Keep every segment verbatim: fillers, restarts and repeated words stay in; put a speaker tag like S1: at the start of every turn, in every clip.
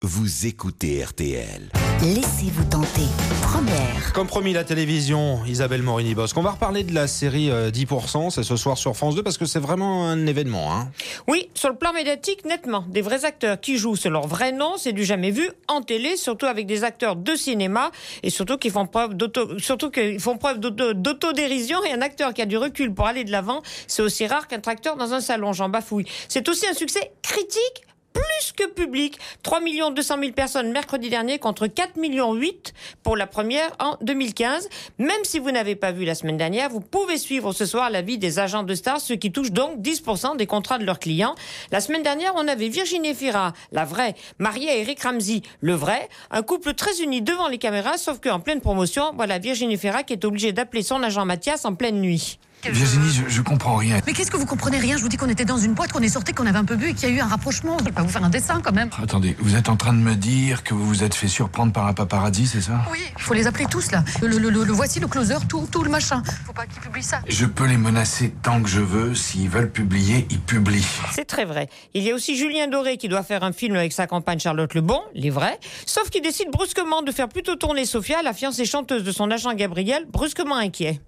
S1: Vous écoutez R T L.
S2: Laissez-vous tenter. Première.
S3: Comme promis, la télévision, Isabelle Morini-Bosque. On va reparler de la série euh, dix pour cent, c'est ce soir sur France deux, parce que c'est vraiment un événement. Hein.
S4: Oui, sur le plan médiatique, nettement. Des vrais acteurs qui jouent sur leur vrai nom, c'est du jamais vu en télé, surtout avec des acteurs de cinéma, et surtout qui font preuve d'auto, surtout qu'ils font preuve d'auto, d'autodérision, et un acteur qui a du recul pour aller de l'avant, c'est aussi rare qu'un acteur dans un salon, j'en bafouille. C'est aussi un succès critique, plus que public. trois millions deux cent mille personnes mercredi dernier contre quatre millions huit pour la première en deux mille quinze. Même si vous n'avez pas vu la semaine dernière, vous pouvez suivre ce soir la vie des agents de stars, ceux qui touchent donc dix pour cent des contrats de leurs clients. La semaine dernière, on avait Virginie Fira, la vraie, mariée à Eric Ramsey, le vrai, un couple très uni devant les caméras, sauf qu'en pleine promotion, voilà Virginie Fira qui est obligée d'appeler son agent Mathias en pleine nuit.
S5: Virginie, je, je comprends rien.
S6: Mais qu'est-ce que vous comprenez rien? Je vous dis qu'on était dans une boîte, qu'on est sorti, qu'on avait un peu bu et qu'il y a eu un rapprochement. Je vais pas vous faire un dessin quand même.
S5: Attendez, vous êtes en train de me dire que vous vous êtes fait surprendre par un paparazzi, c'est ça?
S6: Oui, il faut les appeler tous là. Le, le, le, le voici, le closer, tout, tout le machin. Faut pas qu'ils publient ça.
S5: Je peux les menacer tant que je veux. S'ils veulent publier, ils publient.
S4: C'est très vrai. Il y a aussi Julien Doré qui doit faire un film avec sa compagne Charlotte Lebon, les vrais, sauf qu'il décide brusquement de faire plutôt tourner Sophia, la fiancée chanteuse de son agent Gabriel, brusquement inquiet.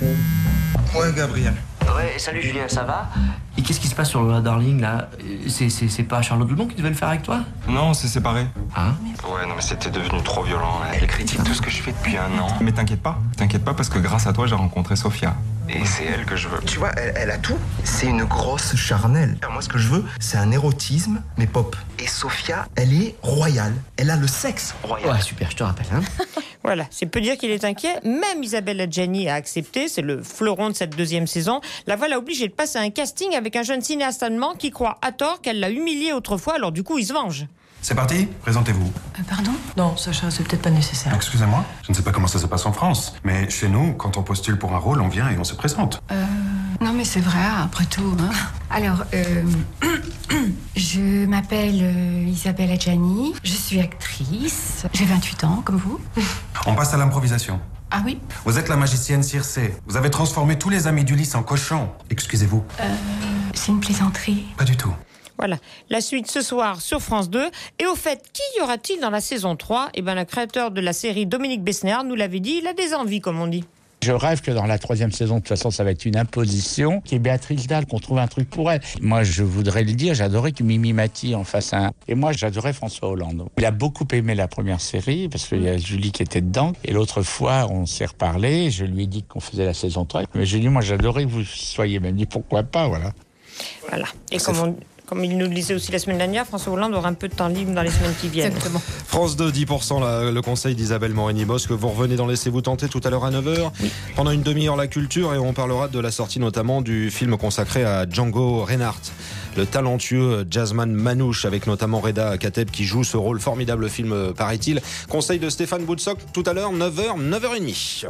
S7: Ouais, Gabriel.
S8: Ouais, salut Julien, ça va? Et qu'est-ce qui se passe sur le Darling là? C'est, c'est, c'est pas Charlotte Lebon qui devait le faire avec toi?
S7: Non, c'est séparé.
S8: Hein?
S7: Ouais, non, mais c'était devenu trop violent. Elle critique tout ce que je fais depuis un an. Mais t'inquiète pas, t'inquiète pas parce que grâce à toi, j'ai rencontré Sophia. Et c'est elle que je veux.
S9: Tu vois, elle, elle a tout. C'est une grosse charnelle. Moi, ce que je veux, c'est un érotisme, mais pop. Et Sophia, elle est royale. Elle a le sexe royal.
S8: Ouais, super, je te rappelle. Hein.
S4: Voilà, c'est peu dire qu'il est inquiet. Même Isabelle Adjani a accepté, c'est le fleuron de cette deuxième saison. La voilà obligée de passer un casting avec un jeune cinéaste allemand qui croit à tort qu'elle l'a humilié autrefois, alors du coup il se venge.
S10: C'est parti, présentez-vous.
S6: Euh, pardon?
S11: Non, Sacha, c'est peut-être pas nécessaire.
S10: Excusez-moi, je ne sais pas comment ça se passe en France, mais chez nous, quand on postule pour un rôle, on vient et on se présente.
S11: Euh... Non, mais c'est vrai, après tout. Hein.
S12: Alors, euh, je m'appelle euh, Isabelle Adjani, je suis actrice, j'ai vingt-huit ans, comme vous.
S10: On passe à l'improvisation.
S12: Ah oui?
S10: Vous êtes la magicienne Circé. Vous avez transformé tous les amis d'Ulysse en cochons. Excusez-vous.
S12: Euh, c'est une plaisanterie.
S10: Pas du tout.
S4: Voilà, la suite ce soir sur France deux. Et au fait, qui y aura-t-il dans la saison trois? Eh bien, le créateur de la série, Dominique Besnéard, nous l'avait dit, il a des envies, comme on dit.
S13: Je rêve que dans la troisième saison, de toute façon, ça va être une imposition, qui est Béatrice Dalle, qu'on trouve un truc pour elle. Moi, je voudrais le dire, j'adorais que Mimi Mati en fasse un. Et moi, j'adorais François Hollande. Il a beaucoup aimé la première série, parce qu'il y a Julie qui était dedans. Et l'autre fois, on s'est reparlé, je lui ai dit qu'on faisait la saison trois. Mais j'ai dit, moi, j'adorais que vous soyez. Il m'a dit, pourquoi pas, voilà.
S4: Voilà. Et comme on... Comme il nous le disait aussi la semaine dernière, François Hollande aura un peu de temps libre dans les semaines qui viennent.
S6: Exactement.
S3: France deux, dix pour cent, là, le conseil d'Isabelle Morini-Bosque. Vous revenez dans Laissez-vous tenter tout à l'heure à neuf heures. Oui. Pendant une demi-heure, la culture, et on parlera de la sortie notamment du film consacré à Django Reinhardt, le talentueux jazzman manouche, avec notamment Reda Kateb qui joue ce rôle formidable film, paraît-il. Conseil de Stéphane Boutsock tout à l'heure, neuf heures, neuf heures trente.